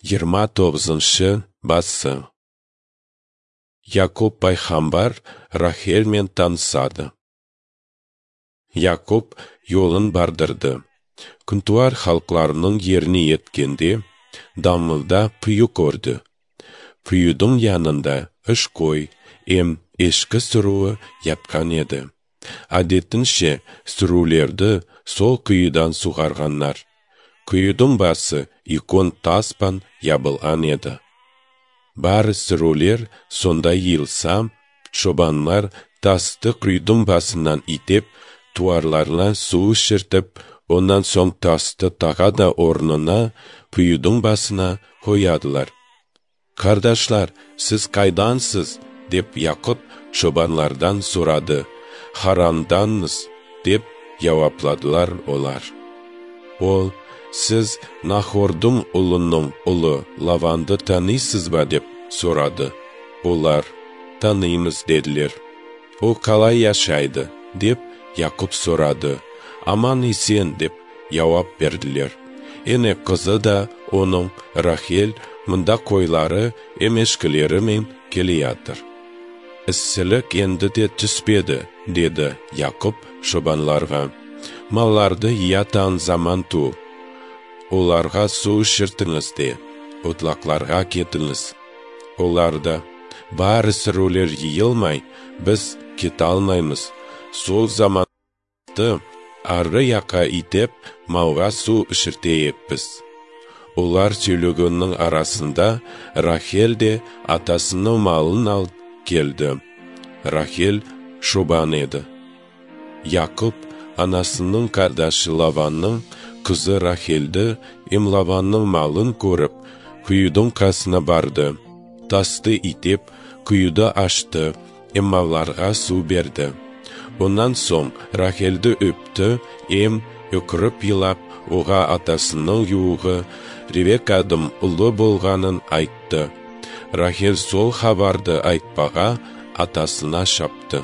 29-шы басы. Якоб пайғамбар Рахельмен танысады. Якоб yolын бардырды. Күнтуар халқларының еріне еткенде, дамылда пүйі көрді. Пүйідің янында үш қой, ешкі сүруі япқан еді. Әдетінше сүрулерді сол күйідан суғарғаннар. Күйідің басы икон таспан ябылған еді. Бары сүрулер сонда йылса, шобанлар тасты күйідің басынан итеп, туарларына су ішіртіп, ондан соң тасты тағада орнына пүйідің басына қоядылар. «Қардашлар, сіз қайдансыз?» деп Якоб шобанлардан сұрады. «Харанданмыз» деп жауапладылар олар. Ол, «Сіз Нахордың ұлының ұлы Лаванды танисыз ба?» деп сұрады. Олар, «Танимыз» деділер. «О қалай яшайды?» деп Якоб сұрады. «Аман есен» деп жауап берділер. Ене қызы да оның Рахель мұнда қойлары ешкілерімен келе жатыр. «Іссілік енді де түспеді» деді Якоб шобанларға. «Малларды ятан заман ту. Оларға су ішіртіңіз де, отлақларға кетіңіз». Оларда, «Бары сүрулер йылмай, біз кете алмаймыз. Сол заманды ары яқа итеп, малға су ішіртейіппіз». Олар сөйлегеннің арасында Рахель де атасының малын алып келді. Рахель шобан еді. Якоб анасының қардашы Лаванның қызы Рахельді Лаванның малын көріп, күйідің қасына барды. Тасты итеп, күйіді ашты, малларға су берді. Онан соң Рахельді өпті, өкіріп елап, оға атасының юғы, Ревекадың ұлы болғанын айтты. Рахель сол хабарды айтпаға атасына шапты.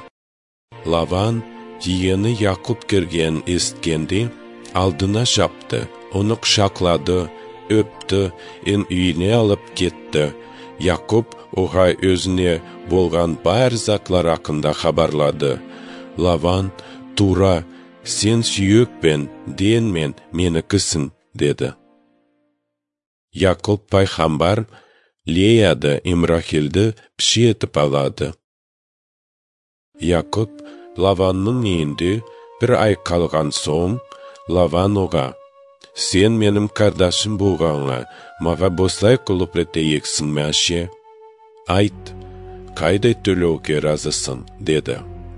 Лаван жиені Якоб келген есткенде алдына шапты, оны құшақлады, өпті, үйіне алып кетті. Якоб оға өзіне болған бар заклар ақында хабарлады. Лаван, «Тура, сен сүйекпен, денмен менікісің» деді. Якоб пайғамбар Леяды Рахельді піші етіп алады. Якоб Лаванның үйінде бір ай қалған соң, Лаван оға, «Сен менің қардашым болғанға, маға босылай қылып ретейексің мәше? Айт, қайдай төлеуге разысың?» деді.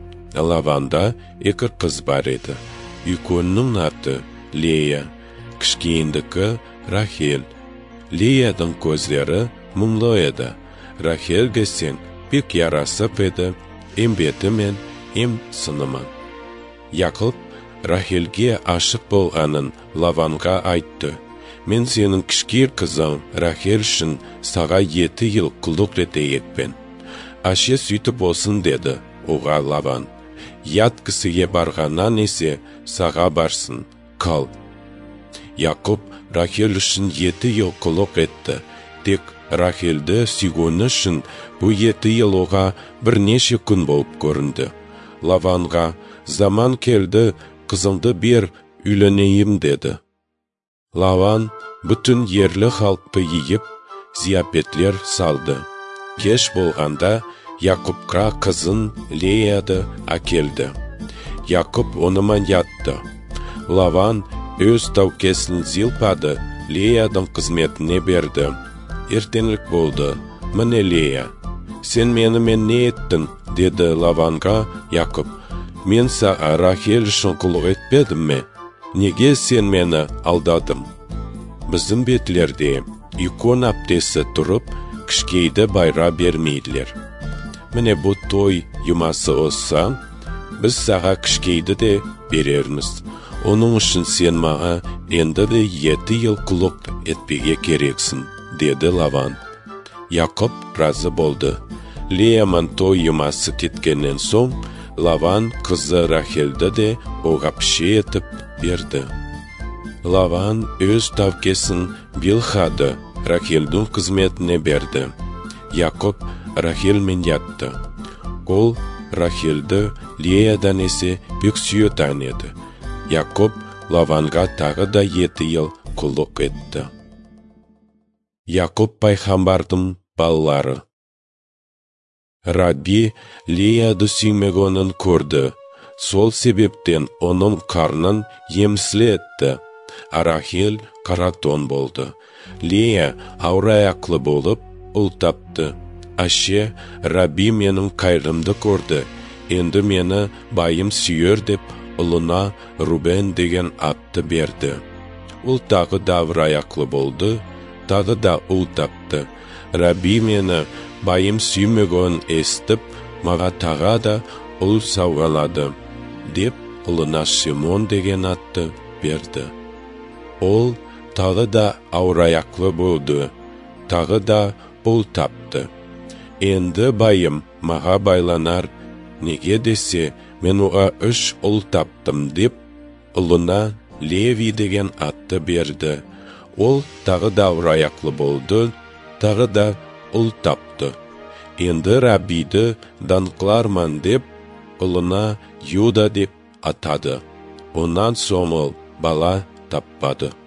Лаванда екі қыз бар еді. Үлкеннің аты Лея, кішкендікі Рахель. Леяның көздері мұңлы еді. Рахельге сен пек ярасып еді, беті мен сынымын. Якоб Рахельге ашық болғанын Лаванға айтты. «Мен сенің кішкер қызың Рахель үшін саға 7 ел құлдық ретейекпен. Аше сөйтіп болсын» деді оға Лаван. «Ят кісіге барғаннан есе саға барсын, қал». Якоб Рахель үшін 7 ел құлдық етті. Тек Рахельді сүйгені үшін бұл 7 ел оға бірнеше күн болып көрінді. Лаванға, «Заман келді, қызыңды бер, үйленейім» деді. Лаван бүтін ерлі халқы егіп, зияпетлер салды. Кеш болғанда Якобқа қызын Леяды әкелді. Якоб онымен ятты. Лаван өз таукесін зилпады, Леядың қызметіне берді. Ертеңлік болды. «Міне Лея, сен менімен не еттің?» деді Лаванға Якоб. «Мен саға Рахель үшін құлық етпедім ме? Неге сен мені алдадым?» Біздің бетлерде икон аптесі тұрып, кішкейді байра бермейділер. Міне бұл той юмасы олса, біз саға кішкейді де берерміз. Оның үшін сен маға енді де 7 ел құлық етпеге керексің, деді Лаван. Якоб разы болды. Леяман той юмасы кеткеннен соң, Лаван қызы Рахельді де оға піші етіп берді. Лаван өз тавкесін Билхады Рахилдың қызметіне берді. Якоб Рахилмен ятты. Ол Рахилді Леядан есе бек сүйетін еді. Якоб Лаванға тағы да 7 ел құлдық етті. Якоб пайғамбардың балалары. Рабби Леяды сүймегенін көрді. Сол себептен оның қарнын емсілі етті. Рахил қаратон болды. Лея ауыр аяқлы болып, ұл тапты. Аше, Рабби менің қайрымды көрді. Енді мені байым сүйер деп, ұлына Рубен деген атты берді. Ұл тағы да ауыр аяқлы болды, тағы да ұл тапты. Рабби мені байым сүймеген естіп, маға таға да ұл сауғалады, деп ұлына Шимон деген атты берді. Ол тағы да ауыр аяқлы болды, тағы да ұл тапты. Енді байым маға байланар, неге десе, мен оға 3 ұл таптым деп, ұлына Леви деген атты берді. Ол тағы да ауыр аяқлы болды, тағы да ұл тапты. Енді Раббиді даңқларман деп, ұлына Юда деп атады. Онан соң ол бала таппады.